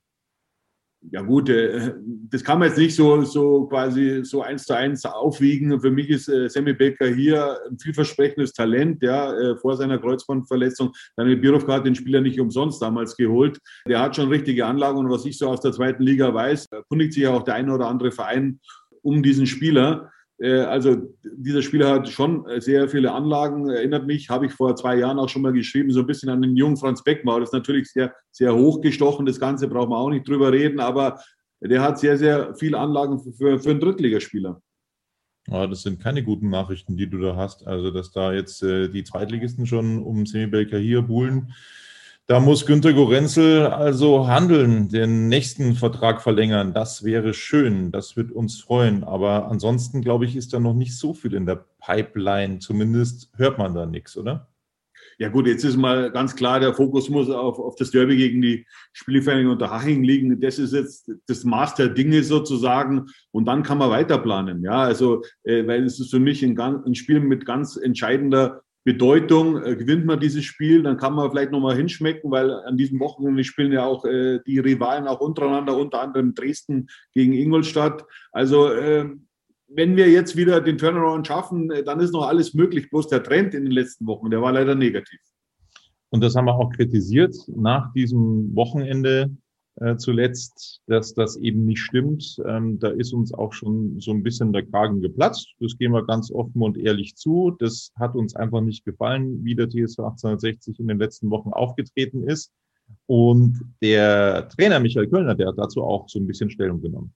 Ja gut, das kann man jetzt nicht so, so quasi so eins zu eins aufwiegen. Für mich ist äh, Sammy Baker hier ein vielversprechendes Talent, ja, äh, vor seiner Kreuzbandverletzung. Daniel Birovka hat den Spieler nicht umsonst damals geholt. Der hat schon richtige Anlagen und was ich so aus der zweiten Liga weiß, erkundigt sich ja auch der eine oder andere Verein um diesen Spieler. Äh, also dieser Spieler hat schon sehr viele Anlagen, erinnert mich, habe ich vor zwei Jahren auch schon mal geschrieben, so ein bisschen an den jungen Franz Beckmauer. Das ist natürlich sehr, sehr hochgestochen, das Ganze braucht man auch nicht drüber reden, aber der hat sehr, sehr viele Anlagen für, für einen Drittligaspieler. Ja, das sind keine guten Nachrichten, die du da hast. Also, dass da jetzt äh, die Zweitligisten schon um Sammy Baker hier buhlen. Da muss Günter Gorenzel also handeln, den nächsten Vertrag verlängern. Das wäre schön, das wird uns freuen. Aber ansonsten, glaube ich, ist da noch nicht so viel in der Pipeline. Zumindest hört man da nichts, oder? Ja gut, jetzt ist mal ganz klar, der Fokus muss auf, auf das Derby gegen die Spielvereinigung Unterhaching liegen. Das ist jetzt das Maß der Dinge sozusagen und dann kann man weiter planen. Ja, also, äh, weil es ist für mich ein, ein Spiel mit ganz entscheidender Bedeutung. Äh, gewinnt man dieses Spiel, dann kann man vielleicht nochmal hinschmecken, weil an diesem Wochenende spielen ja auch äh, die Rivalen auch untereinander, unter anderem Dresden gegen Ingolstadt. Also, äh, wenn wir jetzt wieder den Turnaround schaffen, dann ist noch alles möglich. Bloß der Trend in den letzten Wochen, der war leider negativ. Und das haben wir auch kritisiert nach diesem Wochenende äh, zuletzt, dass das eben nicht stimmt. Ähm, da ist uns auch schon so ein bisschen der Kragen geplatzt. Das gehen wir ganz offen und ehrlich zu. Das hat uns einfach nicht gefallen, wie der T S V achtzehnhundertsechzig in den letzten Wochen aufgetreten ist. Und der Trainer Michael Kölner, der hat dazu auch so ein bisschen Stellung genommen.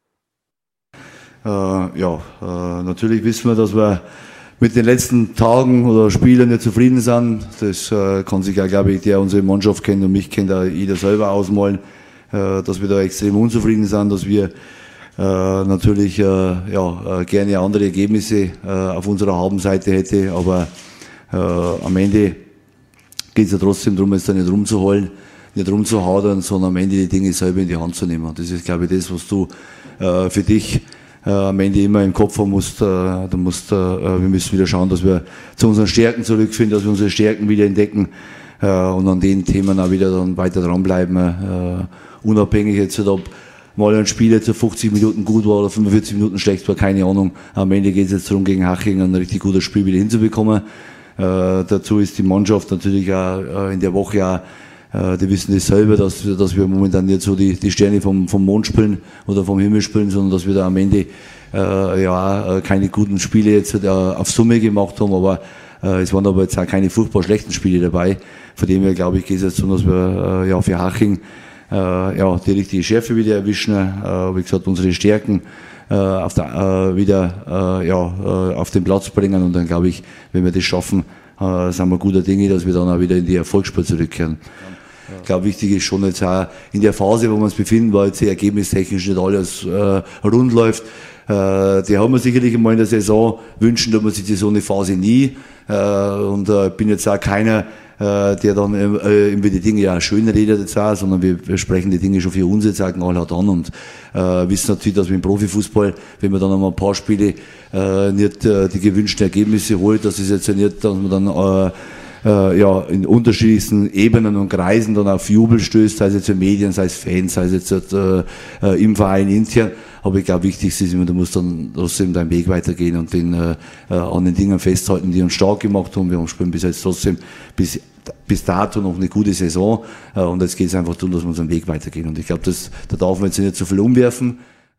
Äh, ja, äh, natürlich wissen wir, dass wir mit den letzten Tagen oder Spielen nicht zufrieden sind. Das äh, kann sich ja, glaube ich, der unsere Mannschaft kennt und mich kennt auch jeder selber ausmalen, äh, dass wir da extrem unzufrieden sind, dass wir äh, natürlich äh, ja, äh, gerne andere Ergebnisse äh, auf unserer Habenseite hätte, aber äh, am Ende geht es ja trotzdem darum, es da nicht rumzuholen, nicht rumzuhadern, sondern am Ende die Dinge selber in die Hand zu nehmen. Das ist, glaube ich, das, was du äh, für dich Äh, am Ende immer im Kopf haben musst, äh, du musst, äh, wir müssen wieder schauen, dass wir zu unseren Stärken zurückfinden, dass wir unsere Stärken wieder entdecken äh, und an den Themen auch wieder dann weiter dranbleiben. Äh, unabhängig jetzt, ob mal ein Spiel jetzt fünfzig Minuten gut war oder fünfundvierzig Minuten schlecht war, keine Ahnung. Am Ende geht es jetzt darum, gegen Haching ein richtig gutes Spiel wieder hinzubekommen. Äh, dazu ist die Mannschaft natürlich auch äh, in der Woche auch, die wissen das selber, dass, dass wir momentan nicht so die, die Sterne vom, vom Mond spielen oder vom Himmel spielen, sondern dass wir da am Ende äh, ja keine guten Spiele jetzt äh, auf Summe gemacht haben, aber äh, es waren aber jetzt auch keine furchtbar schlechten Spiele dabei. Von dem her, glaube ich, geht es jetzt darum, dass wir äh, ja für Haching äh, ja die richtige Schärfe wieder erwischen, äh, wie gesagt, unsere Stärken äh, auf der, äh, wieder äh, ja, äh, auf den Platz bringen und dann, glaube ich, wenn wir das schaffen, äh, sind wir guter Dinge, dass wir dann auch wieder in die Erfolgsspur zurückkehren. Ich glaube, wichtig ist schon jetzt auch in der Phase, wo wir uns befinden, weil jetzt ergebnistechnisch nicht alles äh, rund läuft, äh, äh, die haben wir sicherlich einmal in der Saison, wünschen tut man sich so eine Phase nie. Äh, und ich äh, bin jetzt auch keiner, äh, der dann äh, über die Dinge ja schön redet jetzt auch, sondern wir, wir sprechen die Dinge schon für uns jetzt auch knallhart an und äh, wissen natürlich, dass wir im Profifußball, wenn man dann einmal ein paar Spiele äh, nicht äh, die gewünschten Ergebnisse holt, dass es jetzt ja nicht, dass man dann äh, äh, ja in unterschiedlichsten Ebenen und Kreisen dann auf Jubel stößt, sei es jetzt für Medien, sei es Fans, sei es jetzt äh, äh, im Verein intern. Aber ich glaube, wichtig ist immer, du musst dann trotzdem deinen Weg weitergehen und den, äh, an den Dingen festhalten, die uns stark gemacht haben. Wir haben spielen bis jetzt trotzdem bis, bis dato noch eine gute Saison. Äh, und jetzt geht es einfach darum, dass wir unseren Weg weitergehen. Und ich glaube, da darf man jetzt nicht so viel umwerfen.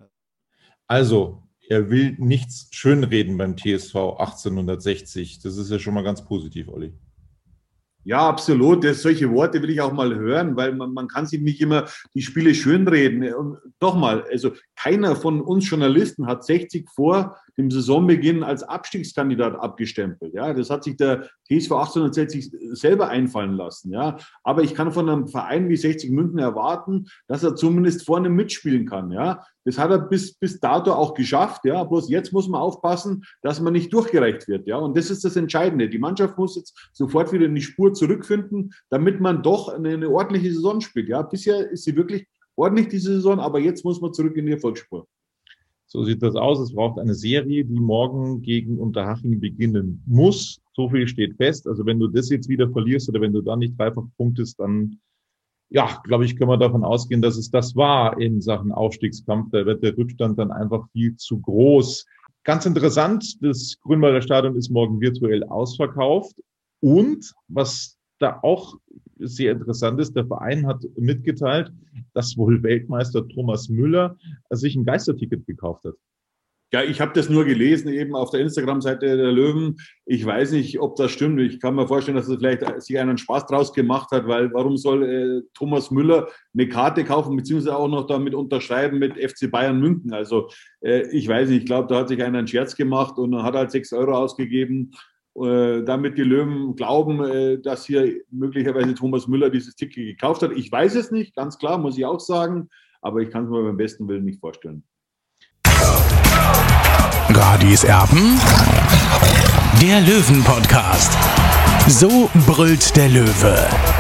Also, er will nichts schönreden beim T S V achtzehnhundertsechzig. Das ist ja schon mal ganz positiv, Olli. Ja, absolut. Das, solche Worte will ich auch mal hören, weil man, man kann sich nicht immer die Spiele schönreden. Und doch mal, also keiner von uns Journalisten hat sechzig vor dem Saisonbeginn als Abstiegskandidat abgestempelt. Ja, das hat sich der T S V achtzehnhundertsechzig selber einfallen lassen. Ja, aber ich kann von einem Verein wie sechzig München erwarten, dass er zumindest vorne mitspielen kann. Ja, das hat er bis, bis dato auch geschafft. Ja, bloß jetzt muss man aufpassen, dass man nicht durchgereicht wird. Ja, und das ist das Entscheidende. Die Mannschaft muss jetzt sofort wieder in die Spur zurückfinden, damit man doch eine, eine ordentliche Saison spielt. Ja, bisher ist sie wirklich ordentlich, diese Saison, aber jetzt muss man zurück in die Erfolgsspur. So sieht das aus. Es braucht eine Serie, die morgen gegen Unterhaching beginnen muss. So viel steht fest. Also wenn du das jetzt wieder verlierst oder wenn du da nicht dreifach punktest, dann, ja, glaube ich, können wir davon ausgehen, dass es das war in Sachen Aufstiegskampf. Da wird der Rückstand dann einfach viel zu groß. Ganz interessant, das Grünwalder Stadion ist morgen virtuell ausverkauft. Und was da auch sehr interessant ist, der Verein hat mitgeteilt, dass wohl Weltmeister Thomas Müller sich ein Geisterticket gekauft hat. Ja, ich habe das nur gelesen, eben auf der Instagram-Seite der Löwen. Ich weiß nicht, ob das stimmt. Ich kann mir vorstellen, dass es vielleicht sich einen Spaß draus gemacht hat, weil warum soll äh, Thomas Müller eine Karte kaufen, beziehungsweise auch noch damit unterschreiben mit F C Bayern München? Also äh, ich weiß nicht, ich glaube, da hat sich einer einen Scherz gemacht und hat halt sechs Euro ausgegeben, äh, damit die Löwen glauben, äh, dass hier möglicherweise Thomas Müller dieses Ticket gekauft hat. Ich weiß es nicht, ganz klar, muss ich auch sagen, aber ich kann es mir beim besten Willen nicht vorstellen. Radis Erben, der Löwen-Podcast. So brüllt der Löwe.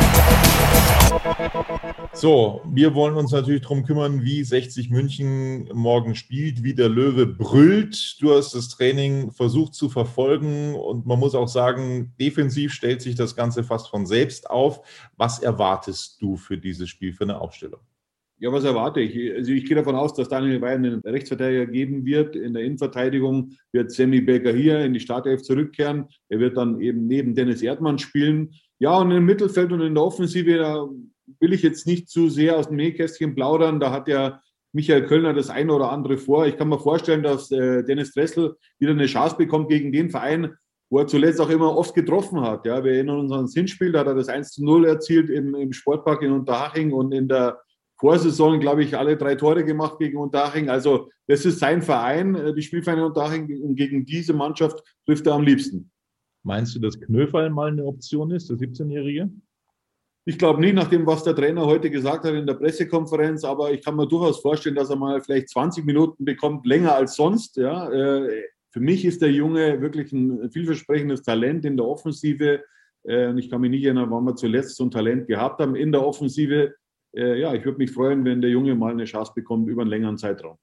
So, wir wollen uns natürlich darum kümmern, wie sechzig München morgen spielt, wie der Löwe brüllt. Du hast das Training versucht zu verfolgen und man muss auch sagen, defensiv stellt sich das Ganze fast von selbst auf. Was erwartest du für dieses Spiel, für eine Aufstellung? Ja, was erwarte ich? Also ich gehe davon aus, dass Daniel Weiher einen Rechtsverteidiger geben wird. In der Innenverteidigung wird Sammy Becker hier in die Startelf zurückkehren. Er wird dann eben neben Dennis Erdmann spielen. Ja, und im Mittelfeld und in der Offensive, da will ich jetzt nicht zu sehr aus dem Nähkästchen plaudern. Da hat ja Michael Kölner das eine oder andere vor. Ich kann mir vorstellen, dass äh, Dennis Dressel wieder eine Chance bekommt gegen den Verein, wo er zuletzt auch immer oft getroffen hat. Ja, wir erinnern uns ans Hinspiel, da hat er das eins zu null erzielt im, im Sportpark in Unterhaching und in der Vorsaison, glaube ich, alle drei Tore gemacht gegen Unterhaching. Also das ist sein Verein, die Spielvereine Unterhaching, und gegen diese Mannschaft trifft er am liebsten. Meinst du, dass Knöferl mal eine Option ist, der siebzehnjährige? Ich glaube nicht, nach dem, was der Trainer heute gesagt hat in der Pressekonferenz, aber ich kann mir durchaus vorstellen, dass er mal vielleicht zwanzig Minuten bekommt, länger als sonst. Ja. Für mich ist der Junge wirklich ein vielversprechendes Talent in der Offensive. Und ich kann mich nicht erinnern, wann wir zuletzt so ein Talent gehabt haben in der Offensive. Ja, ich würde mich freuen, wenn der Junge mal eine Chance bekommt über einen längeren Zeitraum.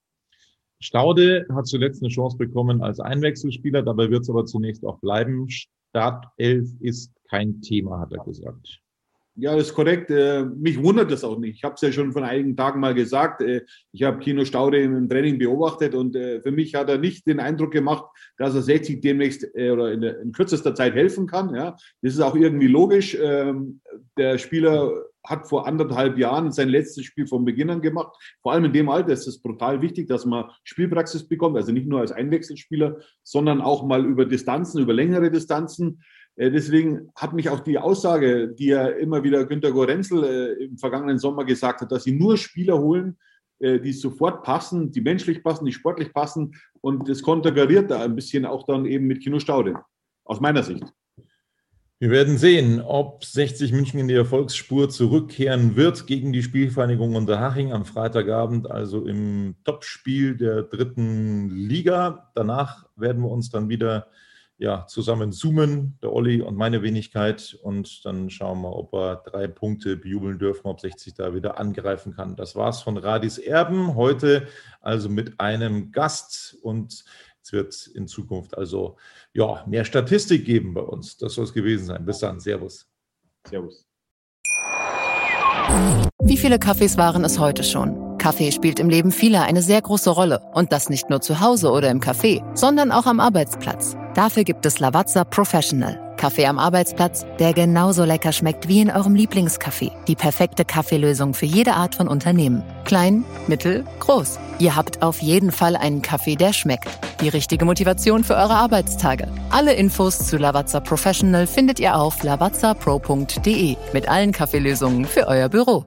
Staude hat zuletzt eine Chance bekommen als Einwechselspieler, dabei wird es aber zunächst auch bleiben. Startelf ist kein Thema, hat er gesagt. Ja, das ist korrekt. Mich wundert das auch nicht. Ich habe es ja schon vor einigen Tagen mal gesagt. Ich habe Kino Staude im Training beobachtet und für mich hat er nicht den Eindruck gemacht, dass er sechzig demnächst oder in, in kürzester Zeit helfen kann. Ja, das ist auch irgendwie logisch. Der Spieler hat vor anderthalb Jahren sein letztes Spiel von Beginn an gemacht. Vor allem in dem Alter ist es brutal wichtig, dass man Spielpraxis bekommt, also nicht nur als Einwechselspieler, sondern auch mal über Distanzen, über längere Distanzen. Deswegen hat mich auch die Aussage, die ja immer wieder Günter Gorenzel im vergangenen Sommer gesagt hat, dass sie nur Spieler holen, die sofort passen, die menschlich passen, die sportlich passen, und das konterkariert da ein bisschen auch dann eben mit Kino Staude, aus meiner Sicht. Wir werden sehen, ob sechzig München in die Erfolgsspur zurückkehren wird gegen die Spielvereinigung Unterhaching am Freitagabend, also im Topspiel der dritten Liga. Danach werden wir uns dann wieder ja, zusammen zoomen, der Olli und meine Wenigkeit, und dann schauen wir, ob wir drei Punkte bejubeln dürfen, ob sechzig da wieder angreifen kann. Das war's von Radis Erben, heute also mit einem Gast, und es wird in Zukunft also ja, mehr Statistik geben bei uns. Das soll es gewesen sein. Bis dann. Servus. Servus. Wie viele Kaffees waren es heute schon? Kaffee spielt im Leben vieler eine sehr große Rolle. Und das nicht nur zu Hause oder im Café, sondern auch am Arbeitsplatz. Dafür gibt es Lavazza Professional. Kaffee am Arbeitsplatz, der genauso lecker schmeckt wie in eurem Lieblingscafé. Die perfekte Kaffeelösung für jede Art von Unternehmen. Klein, mittel, groß. Ihr habt auf jeden Fall einen Kaffee, der schmeckt. Die richtige Motivation für eure Arbeitstage. Alle Infos zu Lavazza Professional findet ihr auf lavazza pro punkt de mit allen Kaffeelösungen für euer Büro.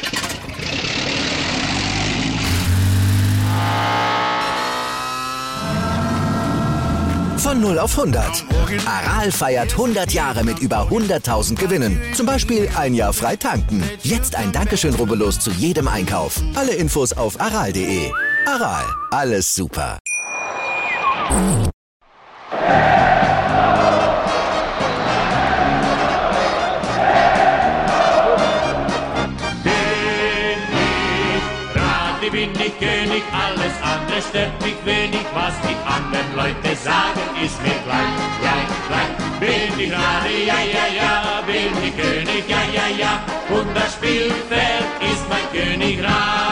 Von null auf hundert. Aral feiert hundert Jahre mit über hunderttausend Gewinnen. Zum Beispiel ein Jahr frei tanken. Jetzt ein Dankeschön, rubbellos zu jedem Einkauf. Alle Infos auf aral punkt de. Aral, alles super. Bin ich König, alles andere stört mich wenig, was die anderen Leute sagen, ist mir gleich, gleich, gleich. Bin ich Rade, ja, ja, ja, bin ich König, ja, ja, ja, und das Spielfeld ist mein Königreich.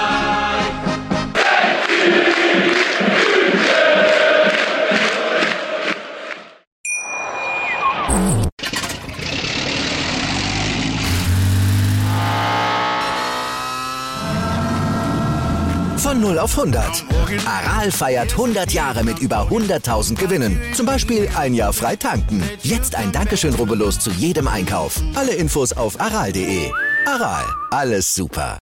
Von null auf hundert. Aral feiert hundert Jahre mit über hunderttausend Gewinnen. Zum Beispiel ein Jahr frei tanken. Jetzt ein Dankeschön, rubbellos zu jedem Einkauf. Alle Infos auf aral punkt de. Aral, alles super.